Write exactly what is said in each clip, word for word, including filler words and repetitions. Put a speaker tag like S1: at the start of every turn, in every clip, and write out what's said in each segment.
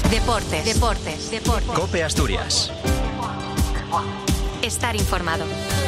S1: Deportes, deportes, deportes.
S2: COPE Asturias.
S1: Estar informado.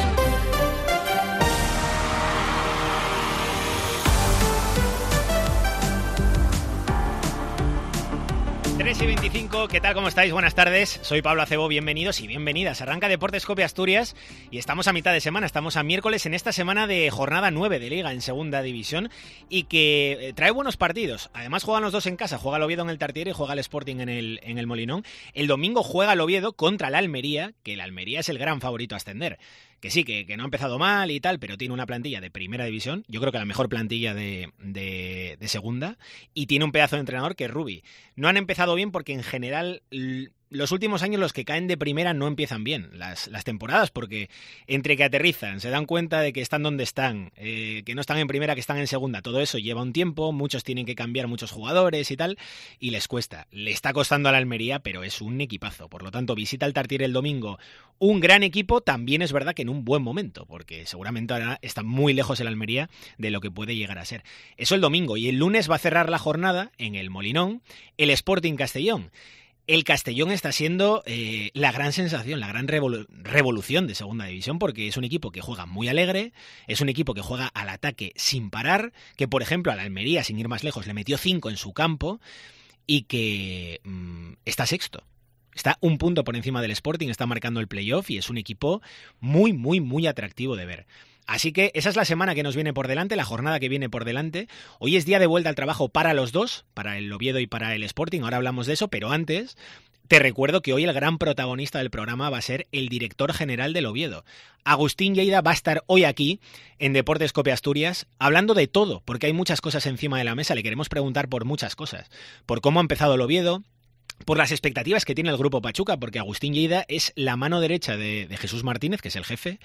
S3: tres y veinticinco, ¿qué tal? ¿Cómo estáis? Buenas tardes, soy Pablo Acebo, bienvenidos y bienvenidas. Arranca Deportes COPE Asturias y estamos a mitad de semana, estamos a miércoles en esta semana de jornada nueve de Liga en Segunda División y que trae buenos partidos. Además juegan los dos en casa, juega el Oviedo en el Tartiere y juega el Sporting en el, en el Molinón. El domingo juega el Oviedo contra el Almería, que el Almería es el gran favorito a ascender. Que sí, que, que no ha empezado mal y tal, pero tiene una plantilla de primera división, yo creo que la mejor plantilla de, de, de segunda, y tiene un pedazo de entrenador que es Rubi. No han empezado bien porque en general los últimos años los que caen de primera no empiezan bien las, las temporadas, porque entre que aterrizan, se dan cuenta de que están donde están, eh, que no están en primera, que están en segunda, todo eso lleva un tiempo, muchos tienen que cambiar muchos jugadores y tal, y les cuesta. Le está costando a la Almería, pero es un equipazo, por lo tanto visita el Tartiere el domingo, un gran equipo, también es verdad que en un buen momento, porque seguramente ahora está muy lejos el Almería de lo que puede llegar a ser. Eso el domingo, y el lunes va a cerrar la jornada en el Molinón el Sporting Castellón. El Castellón está siendo eh, la gran sensación, la gran revolu- revolución de Segunda División, porque es un equipo que juega muy alegre, es un equipo que juega al ataque sin parar, que por ejemplo a la Almería, sin ir más lejos, le metió cinco en su campo y que mmm, está sexto. Está un punto por encima del Sporting, está marcando el playoff y es un equipo muy, muy, muy atractivo de ver. Así que esa es la semana que nos viene por delante, la jornada que viene por delante. Hoy es día de vuelta al trabajo para los dos, para el Oviedo y para el Sporting, ahora hablamos de eso, pero antes te recuerdo que hoy el gran protagonista del programa va a ser el director general del Oviedo. Agustín Lleida va a estar hoy aquí en Deportes COPE Asturias hablando de todo, porque hay muchas cosas encima de la mesa, le queremos preguntar por muchas cosas, por cómo ha empezado el Oviedo, por las expectativas que tiene el Grupo Pachuca, porque Agustín Lleida es la mano derecha de, de Jesús Martínez, que es el jefe,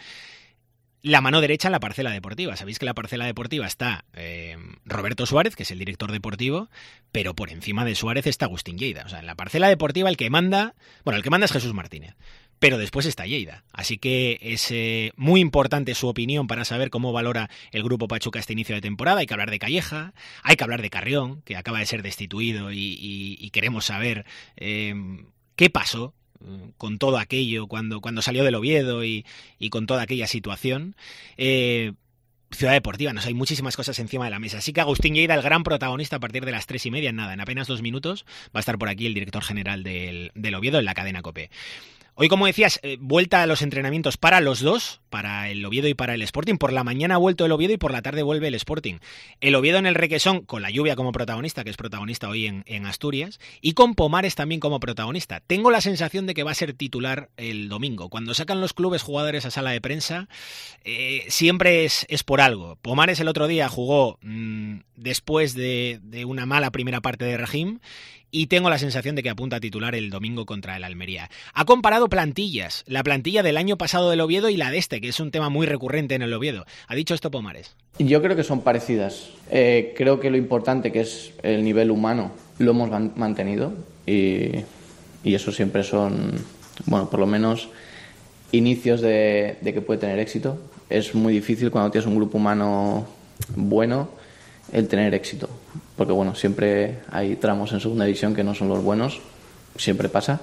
S3: la mano derecha en la parcela deportiva. Sabéis que en la parcela deportiva está eh, Roberto Suárez, que es el director deportivo, pero por encima de Suárez está Agustín Lleida. O sea, en la parcela deportiva el que manda, bueno, el que manda es Jesús Martínez, pero después está Lleida. Así que es eh, muy importante su opinión para saber cómo valora el Grupo Pachuca este inicio de temporada. Hay que hablar de Calleja, hay que hablar de Carrión, que acaba de ser destituido y, y, y queremos saber eh, qué pasó con todo aquello cuando, cuando salió del Oviedo y, y con toda aquella situación. Eh, Ciudad Deportiva, no sé, hay muchísimas cosas encima de la mesa. Así que Agustín Lleida, el gran protagonista a partir de las tres y media, en nada, en apenas dos minutos, va a estar por aquí el director general del, del Oviedo en la cadena COPE. Hoy, como decías, eh, vuelta a los entrenamientos para los dos, para el Oviedo y para el Sporting. Por la mañana ha vuelto el Oviedo y por la tarde vuelve el Sporting. El Oviedo en el Requesón, con la lluvia como protagonista, que es protagonista hoy en, en Asturias, y con Pomares también como protagonista. Tengo la sensación de que va a ser titular el domingo. Cuando sacan los clubes jugadores a sala de prensa, eh, siempre es, es por algo. Pomares el otro día jugó mmm, después de, de una mala primera parte de Raheem, y tengo la sensación de que apunta a titular el domingo contra el Almería. Ha comparado plantillas, la plantilla del año pasado del Oviedo y la de este, que es un tema muy recurrente en el Oviedo. ¿Ha dicho esto Pomares?
S4: Yo creo que son parecidas. Eh, creo que lo importante, que es el nivel humano, lo hemos mantenido y, y eso siempre son, bueno, por lo menos inicios de, de que puede tener éxito. Es muy difícil cuando tienes un grupo humano bueno el tener éxito, porque bueno, siempre hay tramos en segunda división que no son los buenos, siempre pasa,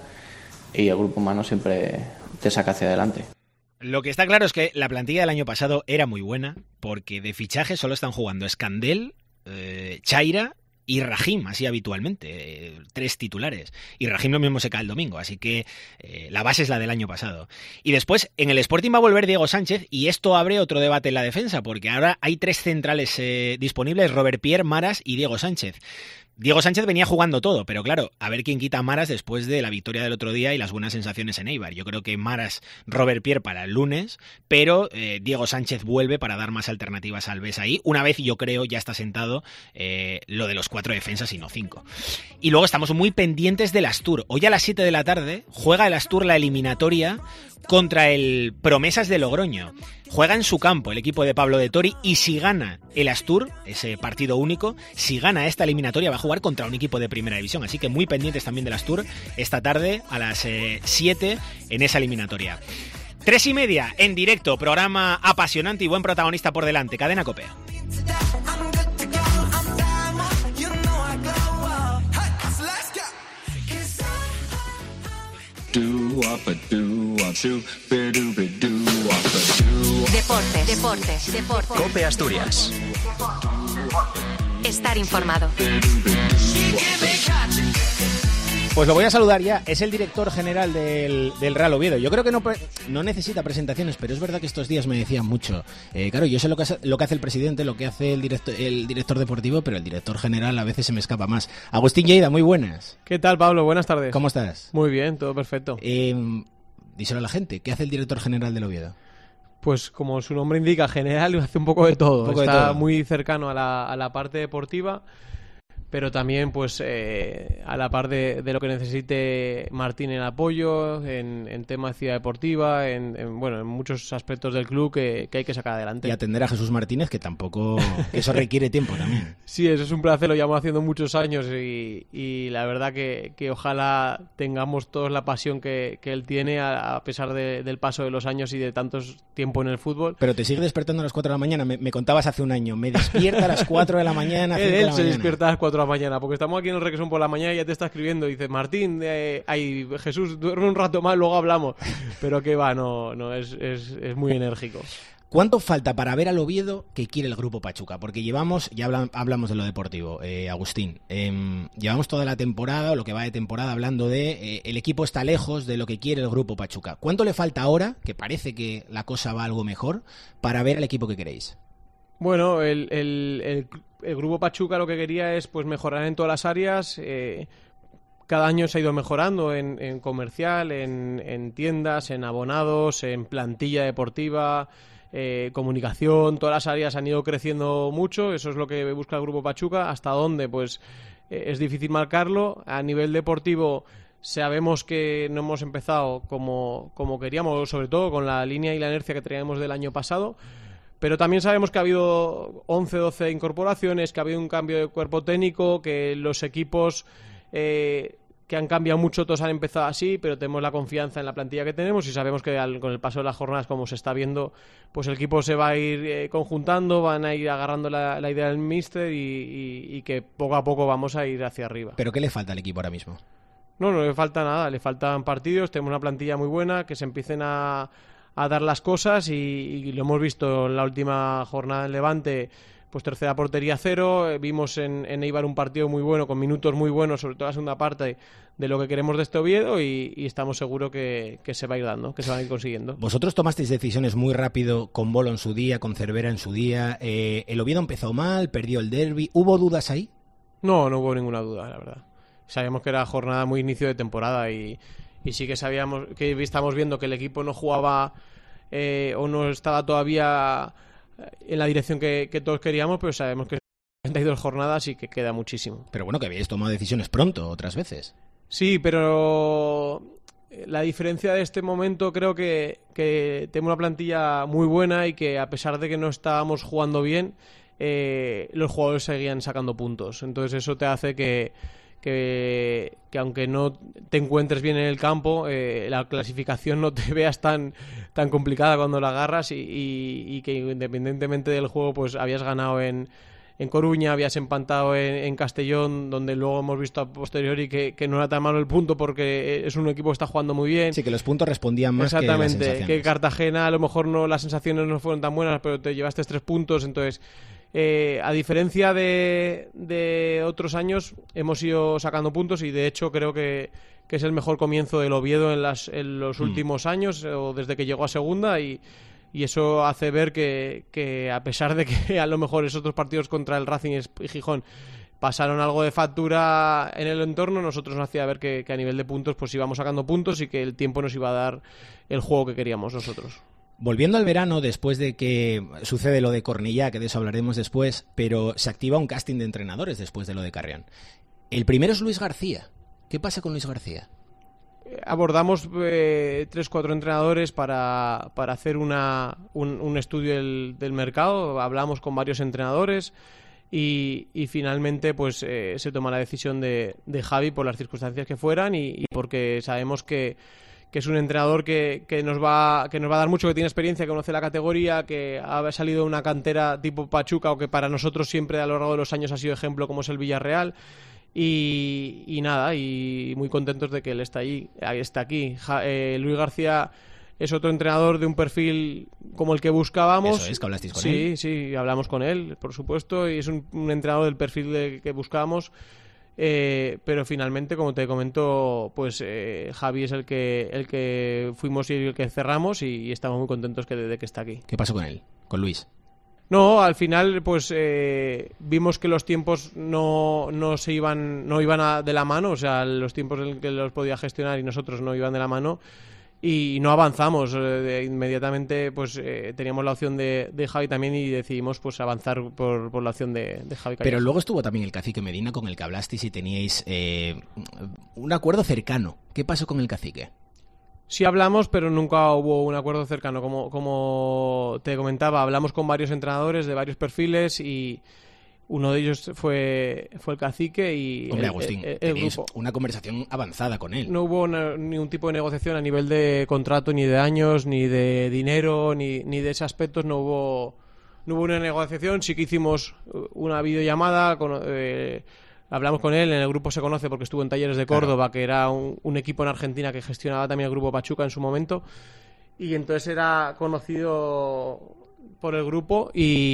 S4: y el grupo humano siempre te saca hacia adelante.
S3: Lo que está claro es que la plantilla del año pasado era muy buena, porque de fichaje solo están jugando Escandel, eh, Chaira y Raheem, así habitualmente, eh, tres titulares. Y Raheem lo mismo se cae el domingo, así que eh, la base es la del año pasado. Y después, en el Sporting va a volver Diego Sánchez, y esto abre otro debate en la defensa, porque ahora hay tres centrales eh, disponibles, Robert Pierre, Maras y Diego Sánchez. Diego Sánchez venía jugando todo, pero claro, a ver quién quita a Maras después de la victoria del otro día y las buenas sensaciones en Eibar. Yo creo que Maras, Robert Pierre para el lunes, pero eh, Diego Sánchez vuelve para dar más alternativas al Bes ahí. Una vez, yo creo, ya está sentado eh, lo de los cuatro defensas y no cinco. Y luego estamos muy pendientes del Astur. Hoy a las siete de la tarde juega el Astur la eliminatoria contra el Promesas de Logroño. Juega en su campo el equipo de Pablo de Tori, y si gana el Astur, ese partido único, si gana esta eliminatoria va a jugar contra un equipo de primera división, así que muy pendientes también del Astur esta tarde a las eh, siete en esa eliminatoria. Tres y media en directo, programa apasionante y buen protagonista por delante, cadena COPE.
S1: Deportes, deportes, deportes.
S2: COPE Asturias.
S1: Estar informado.
S3: Pues lo voy a saludar ya. Es el director general del, del Real Oviedo. Yo creo que no, no necesita presentaciones, pero es verdad que estos días me decían mucho. Eh, claro, yo sé lo que, hace, lo que hace el presidente, lo que hace el director, el director deportivo, pero el director general a veces se me escapa más. Agustín Lleida, muy buenas.
S5: ¿Qué tal, Pablo? Buenas tardes.
S3: ¿Cómo estás?
S5: Muy bien, todo perfecto.
S3: Eh, díselo a la gente. ¿Qué hace el director general del Oviedo?
S5: Pues como su nombre indica, general, hace un poco de todo.
S3: Poco
S5: Está
S3: de todo.
S5: muy cercano a la, a la parte deportiva, pero también pues eh, a la par de, de lo que necesite Martín en apoyo, en, en tema de ciudad deportiva, en, en bueno, en muchos aspectos del club que, que hay que sacar adelante.
S3: Y atender a Jesús Martínez, que tampoco... que eso requiere tiempo también.
S5: Sí, eso es un placer, lo llevamos haciendo muchos años y, y la verdad que, que ojalá tengamos todos la pasión que, que él tiene a, a pesar de, del paso de los años y de tantos tiempo en el fútbol.
S3: Pero te sigue despertando a las cuatro de la mañana. Me, me contabas hace un año. Me despierta a las cuatro de la mañana.
S5: Él,
S3: cinco de
S5: él
S3: la
S5: se
S3: mañana.
S5: despierta a las cuatro de la mañana, porque estamos aquí en el Requesón por la mañana y ya te está escribiendo. Dice, Martín, eh, ay, Jesús, duerme un rato más, luego hablamos. Pero que va, no, no es, es, es muy enérgico.
S3: ¿Cuánto falta para ver al Oviedo que quiere el Grupo Pachuca? Porque llevamos, ya habla, hablamos de lo deportivo, eh, Agustín, eh, llevamos toda la temporada, o lo que va de temporada, hablando de eh, el equipo está lejos de lo que quiere el Grupo Pachuca. ¿Cuánto le falta ahora, que parece que la cosa va algo mejor, para ver al equipo que queréis?
S5: Bueno, el, el, el, el Grupo Pachuca lo que quería es pues mejorar en todas las áreas. Eh, cada año se ha ido mejorando en, en comercial, en, en tiendas, en abonados, en plantilla deportiva, eh, comunicación. Todas las áreas han ido creciendo mucho. Eso es lo que busca el Grupo Pachuca. ¿Hasta dónde? Pues eh, es difícil marcarlo. A nivel deportivo sabemos que no hemos empezado como, como queríamos, sobre todo con la línea y la inercia que teníamos del año pasado. Pero también sabemos que ha habido once, doce incorporaciones, que ha habido un cambio de cuerpo técnico, que los equipos eh, que han cambiado mucho, todos han empezado así, pero tenemos la confianza en la plantilla que tenemos y sabemos que al, con el paso de las jornadas, como se está viendo, pues el equipo se va a ir eh, conjuntando, van a ir agarrando la, la idea del míster y, y, y que poco a poco vamos a ir hacia arriba.
S3: ¿Pero qué le falta al equipo ahora mismo?
S5: No, no le falta nada, le faltan partidos, tenemos una plantilla muy buena, que se empiecen a... a dar las cosas y, y lo hemos visto en la última jornada en Levante, pues tercera portería cero, eh, vimos en, en Eibar un partido muy bueno, con minutos muy buenos, sobre todo la segunda parte de lo que queremos de este Oviedo y, y estamos seguros que, que se va a ir dando, que se van a ir consiguiendo.
S3: Vosotros tomasteis decisiones muy rápido con Bolo en su día, con Cervera en su día, eh, el Oviedo empezó mal, perdió el derbi, ¿hubo dudas ahí?
S5: No, no hubo ninguna duda, la verdad. Sabíamos que era jornada muy inicio de temporada y Y sí que sabíamos que estamos viendo que el equipo no jugaba eh, o no estaba todavía en la dirección que, que todos queríamos, pero sabemos que treinta y dos jornadas y que queda muchísimo.
S3: Pero bueno, que habíais tomado decisiones pronto, otras veces.
S5: Sí, pero la diferencia de este momento creo que, que tenemos una plantilla muy buena y que a pesar de que no estábamos jugando bien, eh, los jugadores seguían sacando puntos. Entonces eso te hace que Que, que aunque no te encuentres bien en el campo, eh, la clasificación no te veas tan, tan complicada cuando la agarras y, y, y que independientemente del juego pues habías ganado en, en Coruña, habías empatado en, en Castellón, donde luego hemos visto a posteriori que, que no era tan malo el punto porque es un equipo que está jugando muy bien.
S3: Sí, que los puntos respondían más
S5: Exactamente,
S3: que las sensaciones.
S5: que Cartagena a lo mejor no, las sensaciones no fueron tan buenas, pero te llevaste tres puntos, entonces... Eh, a diferencia de, de otros años, hemos ido sacando puntos y de hecho creo que, que es el mejor comienzo del Oviedo en, las, en los mm. últimos años o desde que llegó a segunda y, y eso hace ver que, que a pesar de que a lo mejor esos otros partidos contra el Racing y Gijón pasaron algo de factura en el entorno, nosotros nos hacía ver que, que a nivel de puntos pues íbamos sacando puntos y que el tiempo nos iba a dar el juego que queríamos nosotros.
S3: Volviendo al verano, después de que sucede lo de Cornellá, que de eso hablaremos después, pero se activa un casting de entrenadores después de lo de Carrión. El primero es Luis García. ¿Qué pasa con Luis García?
S5: Abordamos eh, tres, cuatro entrenadores para, para hacer una, un, un estudio del, del mercado. Hablamos con varios entrenadores y, y finalmente pues eh, se toma la decisión de, de Javi por las circunstancias que fueran y, y porque sabemos que que es un entrenador que, que, nos va, que nos va a dar mucho, que tiene experiencia, que conoce la categoría, que ha salido de una cantera tipo Pachuca o que para nosotros siempre a lo largo de los años ha sido ejemplo como es el Villarreal Y, y nada, y muy contentos de que él está ahí, está aquí. Ja, eh, Luis García es otro entrenador de un perfil como el que buscábamos.
S3: Eso es, que hablasteis con
S5: sí,
S3: él.
S5: Sí, sí, hablamos con él, por supuesto, y es un, un entrenador del perfil de, que buscábamos. Eh, pero finalmente, como te comento, pues eh, Javi es el que el que fuimos y el que cerramos, y, y estamos muy contentos que, de, de que está aquí.
S3: ¿Qué pasó con él, con Luis?
S5: No, al final pues eh, vimos que los tiempos no, no se iban no iban a, de la mano, o sea, los tiempos en que los podía gestionar y nosotros no iban de la mano, y no avanzamos. Eh, inmediatamente pues eh, teníamos la opción de, de Javi también, y decidimos pues avanzar por, por la opción de, de Javi Calleja.
S3: Pero luego estuvo también el cacique Medina, con el que hablasteis y teníais eh, un acuerdo cercano. ¿Qué pasó con el cacique?
S5: Sí hablamos, pero nunca hubo un acuerdo cercano. Como, como te comentaba, hablamos con varios entrenadores de varios perfiles, y uno de ellos fue, fue el cacique y
S3: Hombre,
S5: el,
S3: Agustín,
S5: el, el
S3: tenéis
S5: grupo.
S3: Una conversación avanzada con él.
S5: No hubo una, ningún tipo de negociación a nivel de contrato, ni de años, ni de dinero, ni, ni de ese aspecto. No hubo, no hubo una negociación. Sí que hicimos una videollamada con... Eh, Hablamos con él, en el grupo se conoce porque estuvo en Talleres de Córdoba, claro, que era un, un equipo en Argentina que gestionaba también el grupo Pachuca en su momento, y entonces era conocido por el grupo,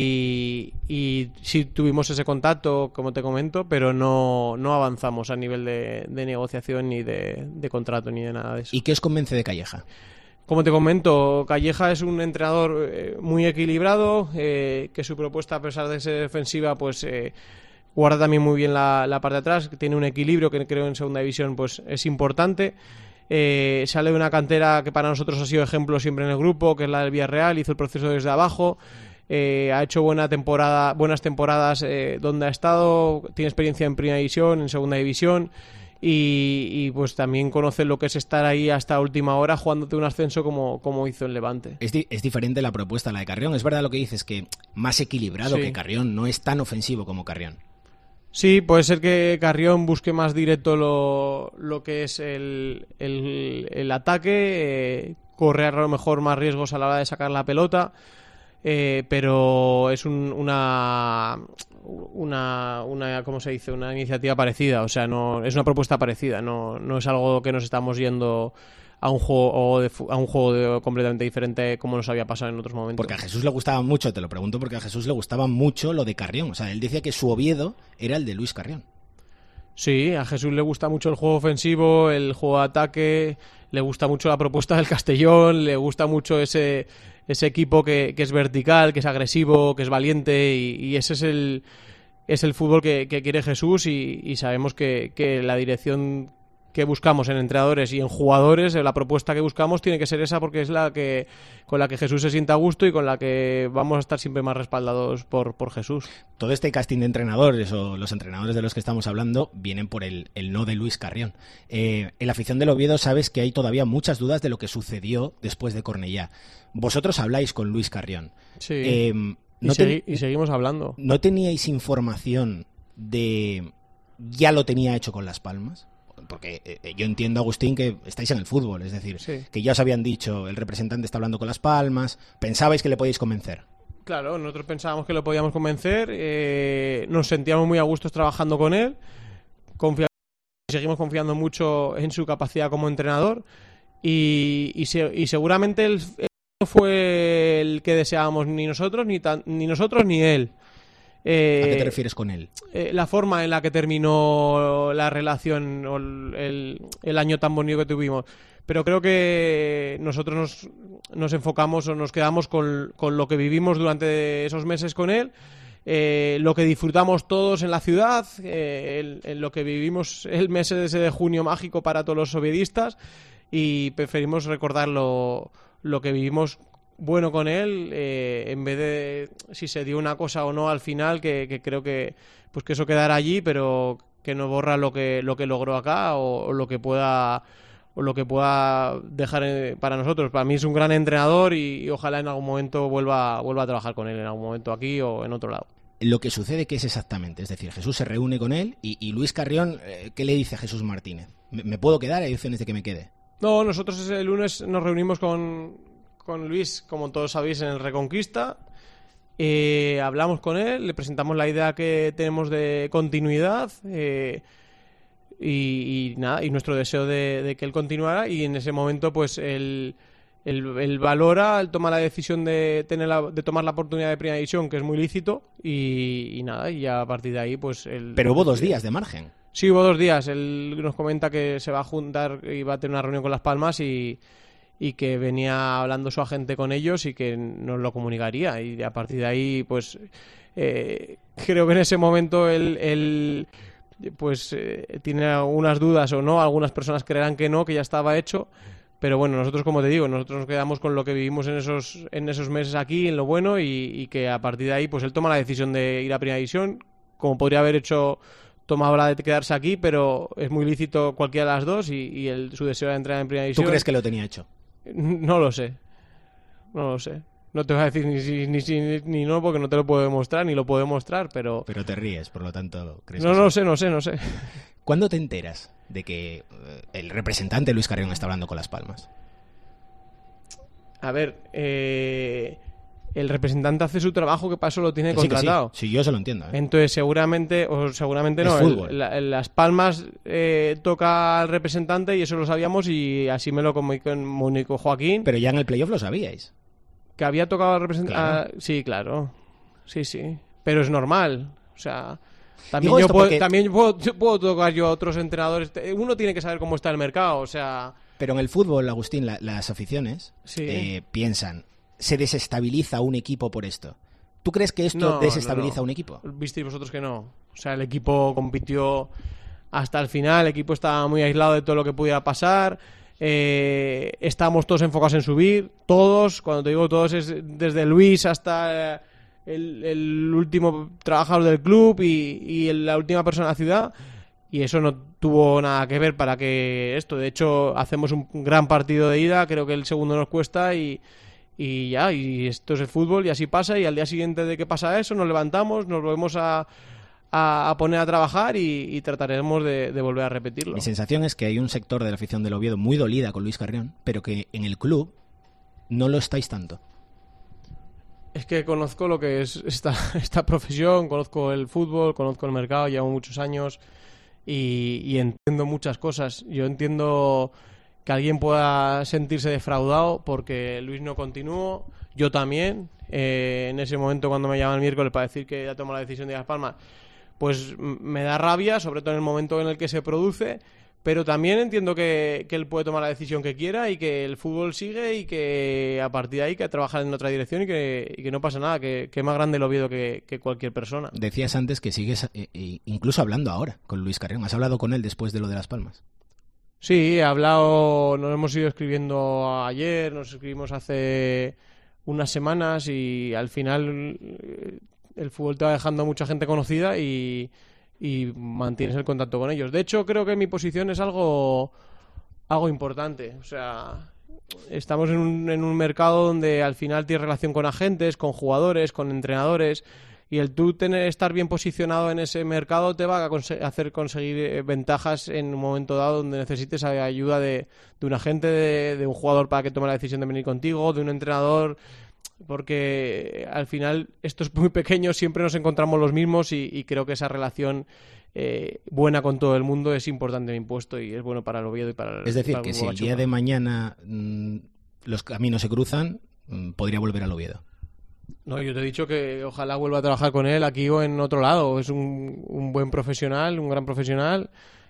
S5: y, y sí tuvimos ese contacto, como te comento, pero no, no avanzamos a nivel de, de negociación, ni de, de contrato, ni de nada de eso.
S3: ¿Y qué os convence de Calleja?
S5: Como te comento, Calleja es un entrenador eh, muy equilibrado, eh, que su propuesta, a pesar de ser defensiva, pues... Eh, guarda también muy bien la, la parte de atrás, tiene un equilibrio que creo en segunda división pues es importante. Eh, sale de una cantera que para nosotros ha sido ejemplo siempre en el grupo, que es la del Villarreal, hizo el proceso desde abajo, eh, ha hecho buena temporada, buenas temporadas eh, donde ha estado, tiene experiencia en primera división, en segunda división, y, y pues también conoce lo que es estar ahí hasta última hora jugándote un ascenso como, como hizo en Levante.
S3: Es, di- es diferente la propuesta a la de Carrión. Es verdad lo que dices, que más equilibrado
S5: Sí.
S3: que Carrión, no es tan ofensivo como Carrión.
S5: Sí, puede ser que Carrión busque más directo lo, lo que es el, el, el ataque, eh, corre a lo mejor más riesgos a la hora de sacar la pelota, eh, pero es un, una, una, una, ¿cómo se dice? Una iniciativa parecida, o sea, no es una propuesta parecida, no, no es algo que nos estamos yendo a un juego de, a un juego de, completamente diferente como nos había pasado en otros momentos.
S3: Porque a Jesús le gustaba mucho, te lo pregunto porque a Jesús le gustaba mucho lo de Carrión. O sea, él decía que su Oviedo era el de Luis Carrión.
S5: Sí, a Jesús le gusta mucho el juego ofensivo, el juego de ataque, le gusta mucho la propuesta del Castellón, le gusta mucho ese, ese equipo que, que es vertical, que es agresivo, que es valiente, y, y ese es el, es el fútbol que, que quiere Jesús, y, y sabemos que, que la dirección que buscamos en entrenadores y en jugadores, la propuesta que buscamos tiene que ser esa, porque es la que con la que Jesús se sienta a gusto y con la que vamos a estar siempre más respaldados por, por Jesús.
S3: Todo este casting de entrenadores, o los entrenadores de los que estamos hablando, vienen por el, el no de Luis Carrión. Eh, en la afición del Oviedo sabes que hay todavía muchas dudas de lo que sucedió después de Cornellá. Vosotros habláis con Luis Carrión.
S5: Sí.
S3: Eh,
S5: y,
S3: no
S5: segui-
S3: ten-
S5: y seguimos hablando.
S3: ¿No teníais información de ya lo tenía hecho con Las Palmas? Porque eh, yo entiendo, Agustín, que estáis en el fútbol, es decir,
S5: Sí.
S3: que ya os habían dicho, el representante está hablando con Las Palmas, pensabais que le podíais convencer.
S5: Claro, nosotros pensábamos que lo podíamos convencer, eh, nos sentíamos muy a gustos trabajando con él, confia- seguimos confiando mucho en su capacidad como entrenador, y, y, se- y seguramente él, él no fue el que deseábamos ni nosotros, ni, tan- ni nosotros ni él. Eh,
S3: ¿A qué te refieres con él?
S5: eh, la forma en la que terminó la relación o el, el, el año tan bonito que tuvimos. Pero creo que nosotros nos, nos enfocamos o nos quedamos con, con lo que vivimos durante esos meses con él, eh, lo que disfrutamos todos en la ciudad, eh, el- en lo que vivimos el mes ese de junio mágico para todos los oviedistas, y preferimos recordar lo, lo que vivimos bueno con él, eh, en vez de si se dio una cosa o no al final, que, que creo que pues que eso quedará allí, pero que no borra lo que lo que logró acá, o, o lo que pueda o lo que pueda dejar eh, para nosotros. Para mí es un gran entrenador, y, y ojalá en algún momento vuelva vuelva a trabajar con él, en algún momento aquí o en otro lado.
S3: Lo que sucede, ¿qué es exactamente? Es decir, Jesús se reúne con él y, y Luis Carrión, eh, ¿qué le dice a Jesús Martínez? ¿Me, me puedo quedar? ¿Hay opciones de que me quede?
S5: No, nosotros el lunes nos reunimos con, con Luis, como todos sabéis, en el Reconquista. Eh, hablamos con él, le presentamos la idea que tenemos de continuidad. Eh, y, y nada, y nuestro deseo de, de que él continuara, y en ese momento pues él, él, él valora, él toma la decisión de tener la, de tomar la oportunidad de Primera División, que es muy lícito, y, y nada, y a partir de ahí pues él...
S3: Pero hubo dos días de margen.
S5: Sí, hubo dos días. Él nos comenta que se va a juntar y va a tener una reunión con Las Palmas y, y que venía hablando su agente con ellos y que nos lo comunicaría. Y a partir de ahí, pues eh, creo que en ese momento él, él pues eh, tiene algunas dudas o no. Algunas personas creerán que no, que ya estaba hecho. Pero bueno, nosotros, como te digo, nosotros nos quedamos con lo que vivimos en esos, en esos meses aquí, en lo bueno, y, y que a partir de ahí, pues él toma la decisión de ir a Primera División, como podría haber hecho... tomaba la de quedarse aquí, pero es muy lícito cualquiera de las dos y, y el, su deseo de entrar en Primera División.
S3: ¿Tú crees que lo tenía hecho?
S5: No lo sé. No lo sé. No te voy a decir ni sí ni, sí, ni, ni no, porque no te lo puedo demostrar, ni lo puedo demostrar, pero...
S3: Pero te ríes, por lo tanto... ¿crees
S5: no,
S3: que
S5: no
S3: sí?
S5: sé, no sé, no sé.
S3: ¿Cuándo te enteras de que eh, el representante Luis Carrión está hablando con Las Palmas?
S5: A ver, eh... el representante hace su trabajo, que para eso lo tiene
S3: Que sí, que
S5: contratado.
S3: sí. Sí, yo se lo entiendo. ¿eh?
S5: Entonces, seguramente, o seguramente no,
S3: Es
S5: el-
S3: fútbol.
S5: la- Las Palmas eh, toca al representante y eso lo sabíamos y así me lo comunicó, comunicó Joaquín,
S3: Pero ya en el playoff lo sabíais.
S5: que había tocado al representante.
S3: Claro.
S5: Sí, claro. Sí, sí. Pero es normal. O sea, también,
S3: Digo
S5: yo
S3: esto
S5: puedo,
S3: porque-
S5: también yo puedo, yo puedo tocar yo a otros entrenadores. Uno tiene que saber cómo está el mercado, o sea...
S3: Pero en el fútbol, Agustín, la- las aficiones
S5: Sí.
S3: eh, piensan, se desestabiliza un equipo por esto. ¿Tú crees que esto
S5: No,
S3: desestabiliza
S5: no, no.
S3: un equipo?
S5: Visteis vosotros que no. O sea, el equipo compitió hasta el final, el equipo estaba muy aislado de todo lo que pudiera pasar. Eh, estábamos todos enfocados en subir, todos, cuando te digo todos es desde Luis hasta el, el último trabajador del club y, y el- la última persona de la ciudad. Y eso no tuvo nada que ver para que esto. De hecho, hacemos un gran partido de ida, creo que el segundo nos cuesta y, y ya, y esto es el fútbol y así pasa. Y al día siguiente de que pasa eso, nos levantamos, nos volvemos a, a, a poner a trabajar y, y trataremos de, de volver a repetirlo.
S3: Mi sensación es que hay un sector de la afición del Oviedo muy dolida con Luis Carrión, pero que en el club no lo estáis tanto.
S5: Es que conozco lo que es esta, esta profesión, conozco el fútbol, conozco el mercado, llevo muchos años y, y entiendo muchas cosas. Yo entiendo que alguien pueda sentirse defraudado porque Luis no continuó, yo también. Eh, en ese momento, cuando me llaman el miércoles para decir que ya tomó la decisión de Las Palmas, pues m- me da rabia, sobre todo en el momento en el que se produce. Pero también entiendo que, que él puede tomar la decisión que quiera y que el fútbol sigue y que a partir de ahí que trabajar en otra dirección y que, y que no pasa nada, que, que es más grande el Oviedo que, que cualquier persona.
S3: Decías antes que sigues eh, eh, incluso hablando ahora con Luis Carrión. ¿Has hablado con él después de lo de Las Palmas?
S5: Sí, he hablado, nos hemos ido escribiendo ayer, nos escribimos hace unas semanas y al final eh, el fútbol te va dejando mucha gente conocida y... y mantienes el contacto con ellos. De hecho, creo que mi posición es algo algo importante. O sea, estamos en un, en un mercado donde al final tienes relación con agentes, con jugadores, con entrenadores, y el tú tener estar bien posicionado en ese mercado te va a conse- hacer conseguir eh, ventajas en un momento dado donde necesites ayuda de, de un agente, de, de un jugador para que tome la decisión de venir contigo, de un entrenador... Porque al final estos muy pequeños siempre nos encontramos los mismos y, y creo que esa relación eh, buena con todo el mundo es importante en mi puesto y es bueno para el Oviedo y para el
S3: Es decir,
S5: para el
S3: que
S5: Grupo
S3: si el día
S5: Pachuca.
S3: de mañana mm, los caminos se cruzan, mm, podría volver al Oviedo.
S5: No, yo te he dicho que ojalá vuelva a trabajar con él aquí o en otro lado. Es un, un buen profesional, un gran profesional.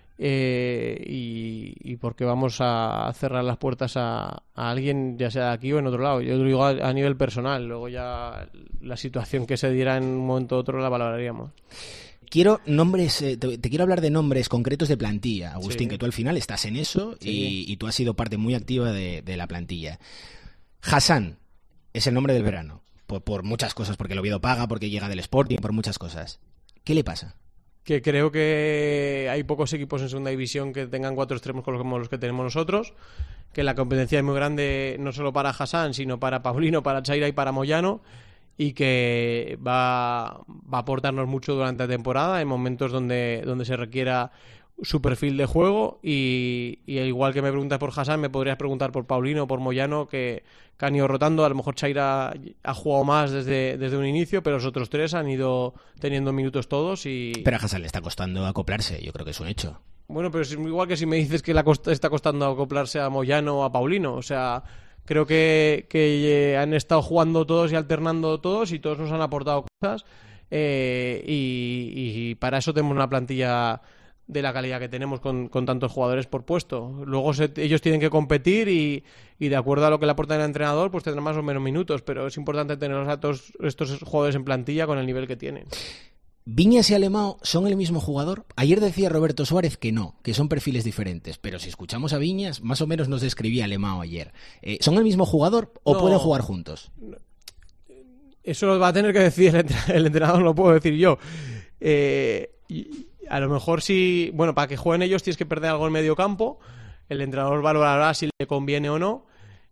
S5: Eh, y, y porque vamos a cerrar las puertas a, a alguien, ya sea de aquí o en otro lado. Yo lo digo a, a nivel personal, luego ya la situación que se diera en un momento u otro la valoraríamos.
S3: Quiero nombres, eh, te, te quiero hablar de nombres concretos de plantilla, Agustín,
S5: Sí.
S3: que tú al final estás en eso
S5: Sí.
S3: y, y tú has sido parte muy activa de, de la plantilla. Hassan es el nombre del verano, por, por muchas cosas, porque el Oviedo paga, porque llega del Sporting, por muchas cosas. ¿Qué le pasa?
S5: Que creo que hay pocos equipos en segunda división que tengan cuatro extremos como los que tenemos nosotros, que la competencia es muy grande no solo para Hassan, sino para Paulino, para Chaira y para Moyano, y que va, va a aportarnos mucho durante la temporada en momentos donde, donde se requiera su perfil de juego y, y igual que me preguntas por Hassan, me podrías preguntar por Paulino o por Moyano, que, que han ido rotando. A lo mejor Chaira ha jugado más desde, desde un inicio, pero los otros tres han ido teniendo minutos todos y...
S3: Pero a Hassan le está costando acoplarse, yo creo que es un hecho.
S5: Bueno, pero es igual que si me dices que le está costando acoplarse a Moyano o a Paulino. O sea, creo que, que han estado jugando todos y alternando todos y todos nos han aportado cosas. Eh, y, y para eso tenemos una plantilla de la calidad que tenemos con, con tantos jugadores por puesto. Luego se, ellos tienen que competir y, y de acuerdo a lo que le aporta el entrenador, pues tendrán más o menos minutos, pero es importante tener a todos estos jugadores en plantilla con el nivel que tienen.
S2: ¿Viñas y Alemão son el mismo jugador? Ayer decía Roberto Suárez que no, que son perfiles diferentes, pero si escuchamos a Viñas, más o menos nos describía Alemão ayer. Eh, ¿Son el mismo jugador o no, pueden jugar juntos?
S5: Eso lo va a tener que decir el, el entrenador, no lo puedo decir yo. Eh, y, A lo mejor sí, bueno, para que jueguen ellos tienes que perder algo en medio campo. El entrenador valorará si le conviene o no.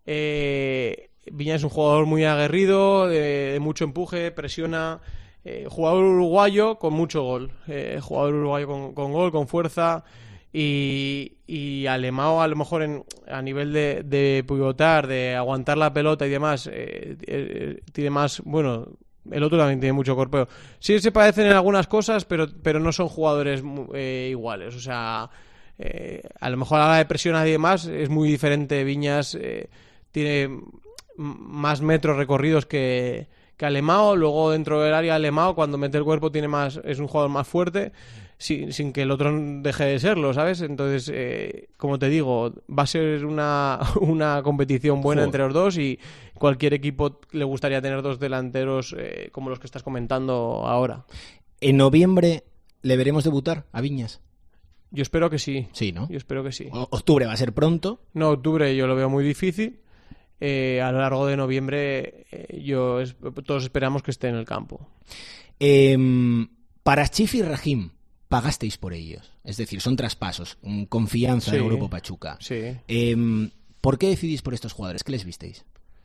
S5: Eh, Viñas es un jugador muy aguerrido, de, de mucho empuje, presiona. Eh, jugador uruguayo con mucho gol. Eh, jugador uruguayo con, con gol, con fuerza. Y, y Alemão a lo mejor en, a nivel de, de pivotar, de aguantar la pelota y demás, eh, eh, tiene más, bueno... El otro también tiene mucho corpeo. Sí se parecen en algunas cosas, pero, pero no son jugadores eh, iguales. O sea, eh, a lo mejor a la de presión y demás es muy diferente. Viñas eh, tiene más metros recorridos que, que Alemão. Luego dentro del área Alemão, cuando mete el cuerpo, tiene más, es un jugador más fuerte, sin, sin que el otro deje de serlo, ¿sabes? Entonces, eh, como te digo, va a ser una, una competición buena Joder. entre los dos y cualquier equipo le gustaría tener dos delanteros eh, como los que estás comentando ahora.
S2: ¿En noviembre le veremos debutar a Viñas?
S5: Yo espero que sí.
S2: Sí, ¿no?
S5: Yo espero que sí.
S2: O- octubre va a ser pronto.
S5: No, octubre yo lo veo muy difícil. Eh, a lo largo de noviembre eh, yo es, todos esperamos que esté en el campo.
S2: Eh, para Chif y Rahim, pagasteis por ellos. Es decir, son traspasos, confianza sí, en el Grupo Pachuca.
S5: Sí.
S2: Eh, ¿Por qué decidís por estos jugadores? ¿Qué les visteis?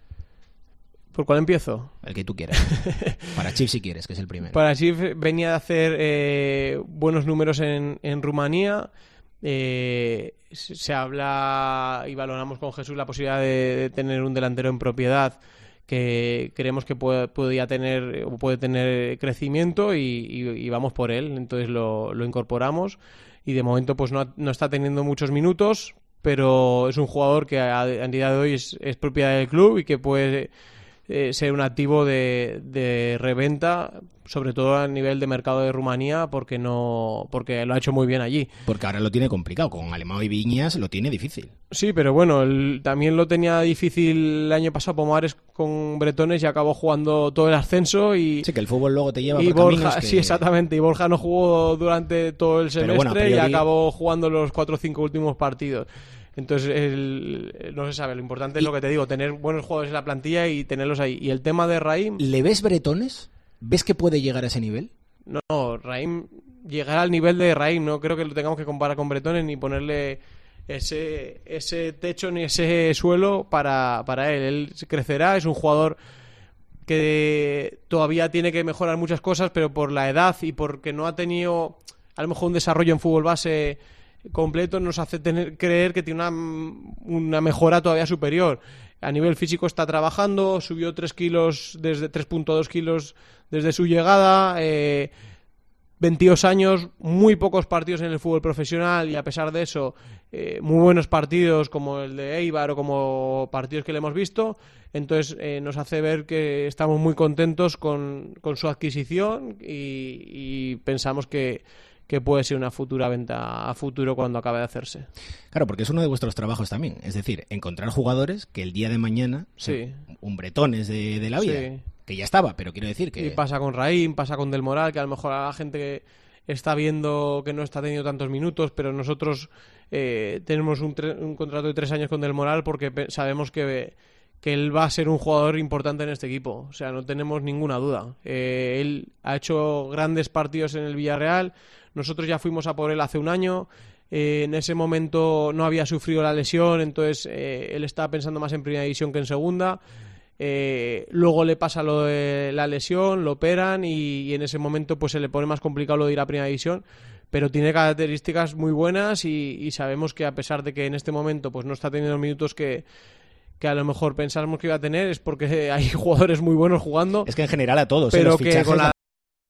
S5: ¿Por cuál empiezo?
S2: El que tú quieras. Para Chif si quieres, que es el primero.
S5: Para Chif venía de hacer eh, buenos números en, en Rumanía. Eh, se habla y valoramos con Jesús la posibilidad de, de tener un delantero en propiedad que creemos que puede, podría tener o puede tener crecimiento y, y, y vamos por él. Entonces lo, lo incorporamos y de momento pues no, no está teniendo muchos minutos, pero es un jugador que a, a día de hoy es, es propiedad del club y que puede eh, ser un activo de, de reventa, sobre todo a nivel de mercado de Rumanía, porque no porque lo ha hecho muy bien allí.
S2: Porque ahora lo tiene complicado, con Alemão y Viñas lo tiene difícil.
S5: Sí, pero bueno, el, también lo tenía difícil el año pasado Pomares con Bretones y acabó jugando todo el ascenso y...
S2: Sí, que el fútbol luego te lleva
S5: y
S2: por
S5: Borja,
S2: caminos que...
S5: Sí, exactamente, y Borja no jugó durante todo el semestre bueno, priori... y acabó jugando los cuatro o cinco últimos partidos. Entonces, el, no se sabe, lo importante y... es lo que te digo, tener buenos jugadores en la plantilla y tenerlos ahí. Y el tema de Rahim...
S2: ¿Le ves Bretones? ¿Ves que puede llegar a ese nivel?
S5: No, Rahim llegará al nivel de Rahim. No creo que lo tengamos que comparar con Bretones ni ponerle ese ese techo ni ese suelo para, para él. Él crecerá, es un jugador que todavía tiene que mejorar muchas cosas, pero por la edad y porque no ha tenido a lo mejor un desarrollo en fútbol base completo nos hace tener creer que tiene una, una mejora todavía superior. A nivel físico está trabajando, subió tres kilos, desde tres punto dos kilos desde su llegada, eh, veintidós años, muy pocos partidos en el fútbol profesional y a pesar de eso, eh, muy buenos partidos como el de Eibar o como partidos que le hemos visto. Entonces eh, nos hace ver que estamos muy contentos con, con su adquisición y, y pensamos que que puede ser una futura venta a futuro cuando acabe de hacerse.
S2: Claro, porque es uno de vuestros trabajos también. Es decir, encontrar jugadores que el día de mañana
S5: sí.
S2: un Bretones de, de la vida, sí. que ya estaba, pero quiero decir que...
S5: Y pasa con Rahim, pasa con Del Moral, que a lo mejor a la gente está viendo que no está teniendo tantos minutos, pero nosotros eh, tenemos un, tre- un contrato de tres años con Del Moral porque pe- sabemos que... que él va a ser un jugador importante en este equipo, o sea, no tenemos ninguna duda. Eh, él ha hecho grandes partidos en el Villarreal, nosotros ya fuimos a por él hace un año, eh, en ese momento no había sufrido la lesión, entonces eh, él estaba pensando más en primera división que en segunda, eh, luego le pasa lo de la lesión, lo operan y, y en ese momento pues se le pone más complicado lo de ir a primera división, pero tiene características muy buenas y, y sabemos que a pesar de que en este momento pues no está teniendo los minutos que que a lo mejor pensábamos que iba a tener, es porque hay jugadores muy buenos jugando.
S2: Es que en general a todos,
S5: pero
S2: ¿eh? Los
S5: que
S2: fichajes
S5: con la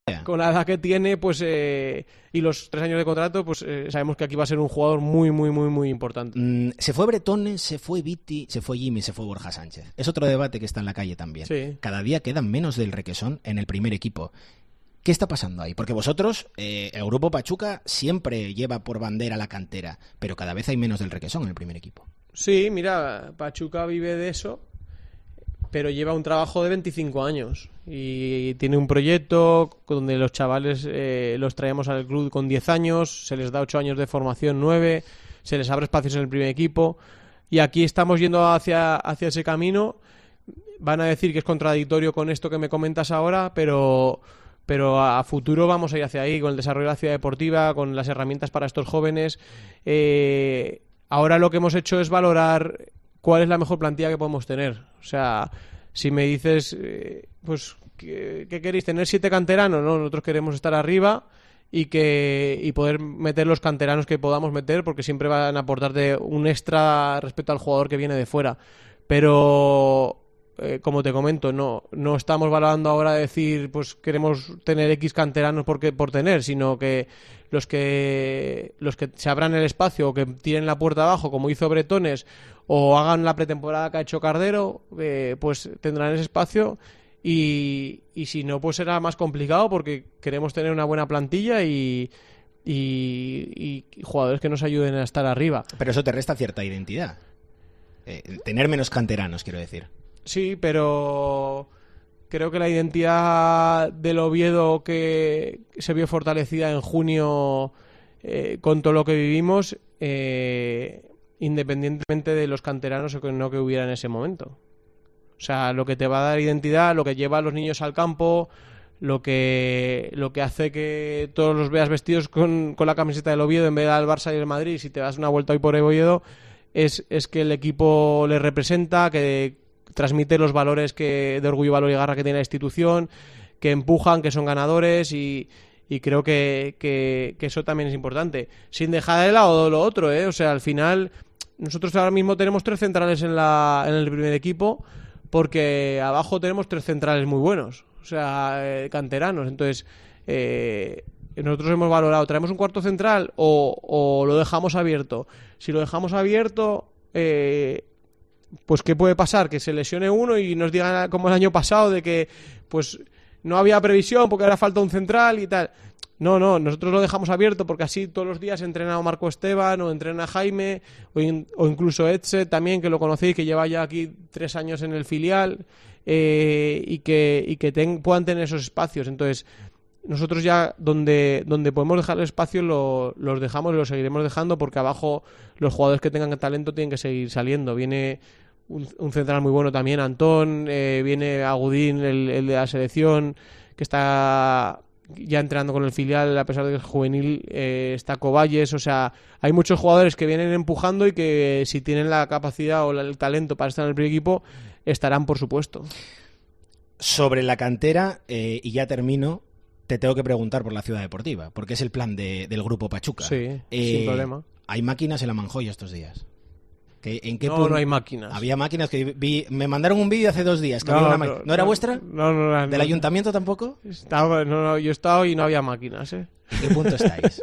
S5: con la edad que tiene, pues eh, y los tres años de contrato, pues eh, sabemos que aquí va a ser un jugador muy, muy, muy, muy importante.
S2: Mm, se fue Bretones, se fue Viti, se fue Jimmy, se fue Borja Sánchez. Es otro debate que está en la calle también.
S5: Sí.
S2: Cada día quedan menos del Requesón en el primer equipo. ¿Qué está pasando ahí? Porque vosotros, eh, el Grupo Pachuca siempre lleva por bandera la cantera, pero cada vez hay menos del Requesón en el primer equipo.
S5: Sí, mira, Pachuca vive de eso, pero lleva un trabajo de veinticinco años y tiene un proyecto donde los chavales eh, los traemos al club con diez años, se les da ocho años de formación, nueve, se les abre espacios en el primer equipo y aquí estamos yendo hacia, hacia ese camino. Van a decir que es contradictorio con esto que me comentas ahora, pero... pero a futuro vamos a ir hacia ahí, con el desarrollo de la ciudad deportiva, con las herramientas para estos jóvenes. Eh, ahora lo que hemos hecho es valorar cuál es la mejor plantilla que podemos tener. O sea, si me dices, eh, pues, ¿qué, ¿qué queréis? ¿Tener siete canteranos? No, nosotros queremos estar arriba y que y poder meter los canteranos que podamos meter, porque siempre van a aportarte un extra respecto al jugador que viene de fuera. Pero... Eh, como te comento, no no estamos valorando ahora decir, pues queremos tener X canteranos porque, por tener, sino que los que los que se abran el espacio o que tiren la puerta abajo, como hizo Bretones, o hagan la pretemporada que ha hecho Cardero, eh, pues tendrán ese espacio y, y si no, pues será más complicado porque queremos tener una buena plantilla y, y, y jugadores que nos ayuden a estar arriba.
S2: Pero eso te resta cierta identidad. Eh, tener menos canteranos, quiero decir.
S5: Sí, pero creo que la identidad del Oviedo, que se vio fortalecida en junio eh, con todo lo que vivimos, eh, independientemente de los canteranos o que no que hubiera en ese momento. O sea, lo que te va a dar identidad, lo que lleva a los niños al campo, lo que lo que hace que todos los veas vestidos con, con la camiseta del Oviedo en vez del Barça y el Madrid, si te das una vuelta hoy por el Oviedo, es, es que el equipo le representa, que transmite los valores que de orgullo, valor y garra que tiene la institución, que empujan, que son ganadores y, y creo que, que, que eso también es importante. Sin dejar de lado lo otro, ¿eh? O sea, al final nosotros ahora mismo tenemos tres centrales en, la, en el primer equipo porque abajo tenemos tres centrales muy buenos, o sea, eh, canteranos. Entonces, eh, nosotros hemos valorado, ¿traemos un cuarto central o, o lo dejamos abierto? Si lo dejamos abierto... Eh, pues ¿qué puede pasar? Que se lesione uno y nos digan como el año pasado de que pues no había previsión porque ahora falta un central y tal. No, no, nosotros lo dejamos abierto porque así todos los días entrena Marco Esteban o entrena Jaime o, in, o incluso Etze también, que lo conocéis, que lleva ya aquí tres años en el filial eh, y que, y que ten, puedan tener esos espacios. Entonces nosotros ya donde, donde podemos dejar el espacio lo, los dejamos y los seguiremos dejando porque abajo los jugadores que tengan talento tienen que seguir saliendo. Viene un, un central muy bueno también, Antón, eh, viene Agudín, el, el de la selección, que está ya entrenando con el filial, a pesar de que es juvenil, eh, está Coballes. O sea, hay muchos jugadores que vienen empujando y que si tienen la capacidad o el talento para estar en el primer equipo, estarán, por supuesto.
S2: Sobre la cantera, eh, y ya termino, te tengo que preguntar por la ciudad deportiva, porque es el plan de, del Grupo Pachuca.
S5: Sí,
S2: eh,
S5: sin problema.
S2: ¿Hay máquinas en la Manjoya estos días? ¿Qué, en qué
S5: no,
S2: punto?
S5: no hay máquinas.
S2: Había máquinas que vi, me mandaron un vídeo hace dos días. Que
S5: no,
S2: había una
S5: no,
S2: ma- ¿No era
S5: no,
S2: vuestra?
S5: No, no, no.
S2: ¿Del
S5: no,
S2: ayuntamiento tampoco?
S5: Estaba, no, no, yo he estado y no había máquinas, ¿eh?
S2: ¿En qué punto estáis?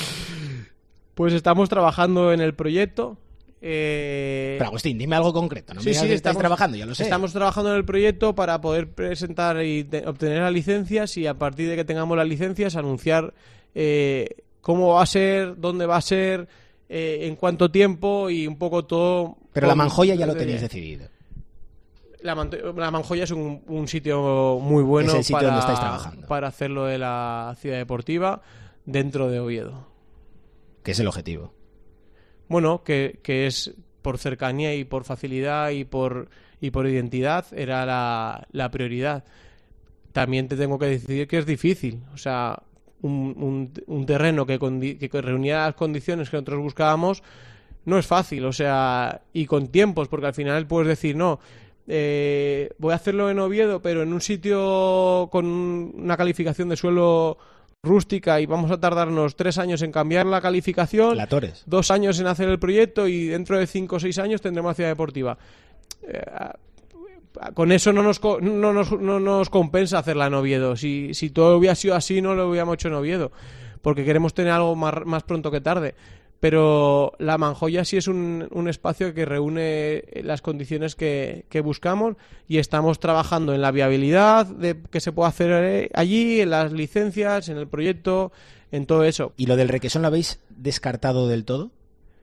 S5: Pues estamos trabajando en el proyecto. Eh...
S2: Pero Agustín, dime algo concreto. No
S5: sí,
S2: me digas
S5: sí,
S2: que
S5: estamos,
S2: estáis trabajando, ya lo sé.
S5: Estamos trabajando en el proyecto para poder presentar y de, obtener las licencias y a partir de que tengamos las licencias anunciar eh, cómo va a ser, dónde va a ser, eh, en cuánto tiempo y un poco todo.
S2: Pero la Manjoya ya lo
S5: de,
S2: tenéis decidido.
S5: La, la Manjoya es un, un sitio muy bueno
S2: es el sitio
S5: para,
S2: donde estáis trabajando.
S5: para hacerlo de la ciudad deportiva dentro de Oviedo.
S2: Que es el objetivo.
S5: Bueno, que, que es por cercanía y por facilidad y por y por identidad era la, la prioridad. También te tengo que decir que es difícil. O sea, un, un, un terreno que, condi- que reunía las condiciones que nosotros buscábamos no es fácil. O sea, y con tiempos, porque al final puedes decir, no, eh, voy a hacerlo en Oviedo, pero en un sitio con una calificación de suelo rústica y vamos a tardarnos tres años en cambiar la calificación,
S2: La Torres.
S5: dos años en hacer el proyecto y dentro de cinco o seis años tendremos ciudad deportiva. Eh, con eso no nos, no nos, no nos compensa hacerla en Oviedo. Si, si todo hubiera sido así, no lo hubiéramos hecho en Oviedo, porque queremos tener algo más, más pronto que tarde. Pero la Manjoya sí es un, un espacio que reúne las condiciones que, que buscamos, y estamos trabajando en la viabilidad de que se pueda hacer allí, en las licencias, en el proyecto, en todo eso.
S2: ¿Y lo del Requesón lo habéis descartado del todo?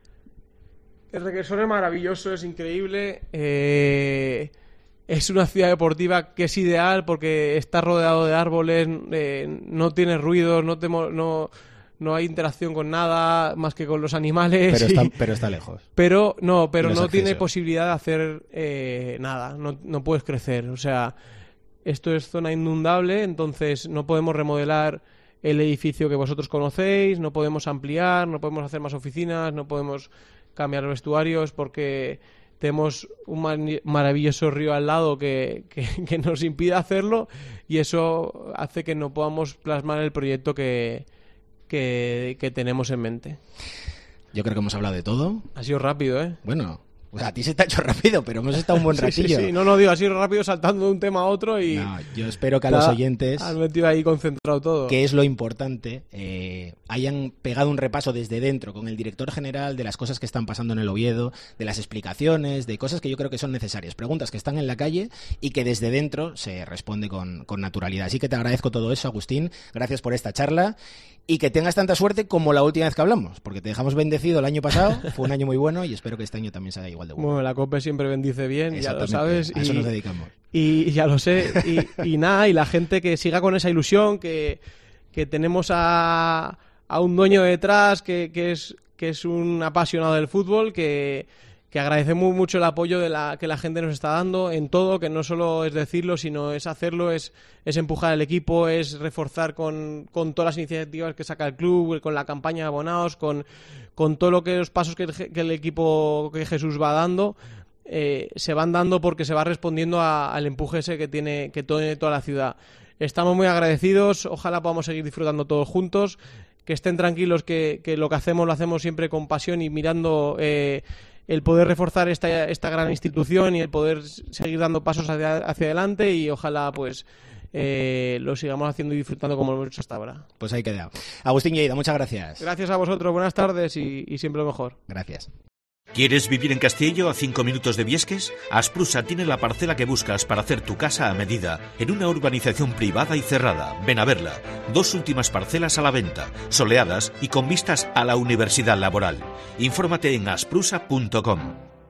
S5: El Requesón es maravilloso, es increíble. Eh, es una ciudad deportiva que es ideal porque está rodeado de árboles, eh, no tiene ruidos, no te... No, no hay interacción con nada más que con los animales.
S2: Pero
S5: y...
S2: está, pero está lejos.
S5: Pero no, pero no
S2: accesos.
S5: tiene posibilidad de hacer eh, nada. No, no puedes crecer. O sea, esto es zona inundable, entonces no podemos remodelar el edificio que vosotros conocéis, no podemos ampliar, no podemos hacer más oficinas, no podemos cambiar los vestuarios porque tenemos un man- maravilloso río al lado que, que, que nos impide hacerlo, y eso hace que no podamos plasmar el proyecto que Que, que tenemos en mente.
S2: Yo creo que hemos hablado de todo.
S5: Ha sido rápido, ¿eh?
S2: Bueno, o sea, a ti se te ha hecho rápido, pero hemos estado un buen ratillo.
S5: Sí, sí, sí. No, no digo, ha sido rápido saltando de un tema a otro y...
S2: No, yo espero que a los oyentes,
S5: han metido ahí concentrado todo.
S2: que es lo importante, eh, hayan pegado un repaso desde dentro con el director general de las cosas que están pasando en el Oviedo, de las explicaciones, de cosas que yo creo que son necesarias, preguntas que están en la calle y que desde dentro se responde con, con naturalidad. Así que te agradezco todo eso, Agustín. Gracias por esta charla. Y que tengas tanta suerte como la última vez que hablamos, porque te dejamos bendecido el año pasado, fue un año muy bueno y espero que este año también sea igual de bueno.
S5: Bueno, la COPE siempre bendice bien, ya lo sabes.
S2: A eso
S5: y,
S2: nos dedicamos.
S5: Y ya lo sé. Y, y nada, y la gente que siga con esa ilusión, que, que tenemos a, a un dueño detrás que, que, es, que es un apasionado del fútbol, que... que agradecemos mucho el apoyo de la, que la gente nos está dando en todo, que no solo es decirlo, sino es hacerlo, es, es empujar el equipo, es reforzar con, con todas las iniciativas que saca el club, con la campaña de abonados, con, con todo lo que los pasos que el, que el equipo, que Jesús va dando, eh, se van dando porque se va respondiendo a, al empuje ese que tiene, que tiene toda la ciudad. Estamos muy agradecidos, ojalá podamos seguir disfrutando todos juntos, que estén tranquilos que, que lo que hacemos lo hacemos siempre con pasión y mirando... Eh, el poder reforzar esta, esta gran institución y el poder seguir dando pasos hacia, hacia adelante, y ojalá pues eh, lo sigamos haciendo y disfrutando como lo hemos hecho hasta ahora.
S2: Pues ahí queda. Agustín Lleida, muchas gracias.
S5: Gracias a vosotros, buenas tardes y, y siempre lo mejor.
S2: Gracias.
S6: ¿Quieres vivir en Castillo, a cinco minutos de Viesques? Asprusa tiene la parcela que buscas para hacer tu casa a medida, en una urbanización privada y cerrada. Ven a verla. Dos últimas parcelas a la venta, soleadas y con vistas a la universidad laboral. Infórmate en asprusa punto com.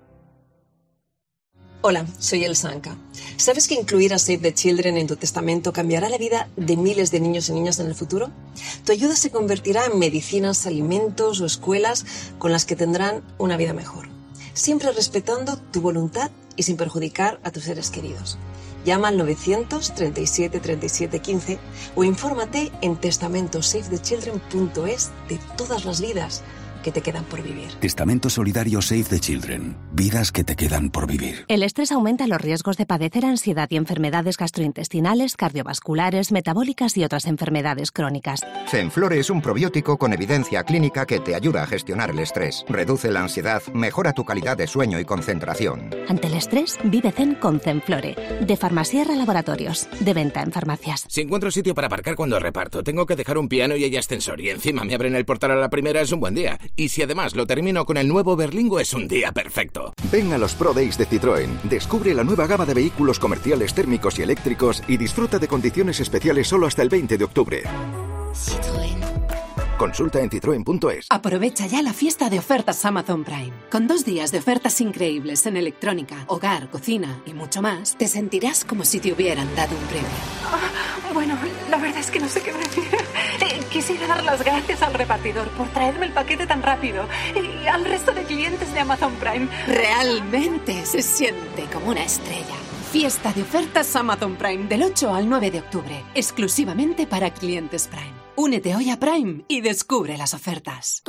S7: Hola, soy Elsa Anca. ¿Sabes que incluir a Save the Children en tu testamento cambiará la vida de miles de niños y niñas en el futuro? Tu ayuda se convertirá en medicinas, alimentos o escuelas con las que tendrán una vida mejor. Siempre respetando tu voluntad y sin perjudicar a tus seres queridos. Llama al novecientos treinta y siete treinta y siete quince o infórmate en testamento save the children punto es de todas las vidas que te quedan por vivir.
S8: Testamento solidario Save the Children. Vidas que te quedan por vivir.
S1: El estrés aumenta los riesgos de padecer ansiedad y enfermedades gastrointestinales, cardiovasculares, metabólicas y otras enfermedades crónicas.
S9: Zenflore es un probiótico con evidencia clínica que te ayuda a gestionar el estrés, reduce la ansiedad, mejora tu calidad de sueño y concentración.
S1: Ante el estrés, vive zen con Zenflore. De Farmasierra Laboratorios. De venta en farmacias.
S10: Si encuentro sitio para aparcar cuando reparto, tengo que dejar un piano y hay ascensor y encima me abren el portal a la primera, es un buen día. Y si además lo termino con el nuevo Berlingo, es un día perfecto.
S11: Ven a los Pro Days de Citroën. Descubre la nueva gama de vehículos comerciales térmicos y eléctricos y disfruta de condiciones especiales solo hasta el veinte de octubre.
S12: Citroën.
S11: Consulta en citroen punto es.
S12: Aprovecha ya la fiesta de ofertas Amazon Prime. Con dos días de ofertas increíbles en electrónica, hogar, cocina y mucho más, te sentirás como si te hubieran dado un premio.
S13: Oh, bueno, la verdad es que no sé qué decir. Eh, quisiera dar las gracias al repartidor por traerme el paquete tan rápido y al resto de clientes de Amazon Prime.
S12: Realmente se siente como una estrella. Fiesta de ofertas Amazon Prime del ocho al nueve de octubre, exclusivamente para clientes Prime. Únete hoy a Prime y descubre las ofertas.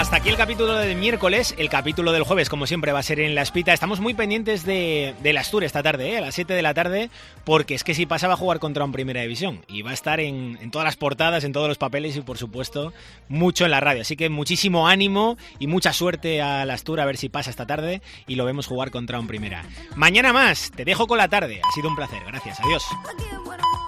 S3: Hasta aquí el capítulo del miércoles. El capítulo del jueves, como siempre, va a ser en La Espita. Estamos muy pendientes de, de la Astur esta tarde, ¿eh? A las siete de la tarde, porque es que si pasa va a jugar contra un Primera División y va a estar en, en todas las portadas, en todos los papeles y, por supuesto, mucho en la radio. Así que muchísimo ánimo y mucha suerte a la Astur, a ver si pasa esta tarde y lo vemos jugar contra un Primera. Mañana más. Te dejo con la tarde. Ha sido un placer. Gracias. Adiós.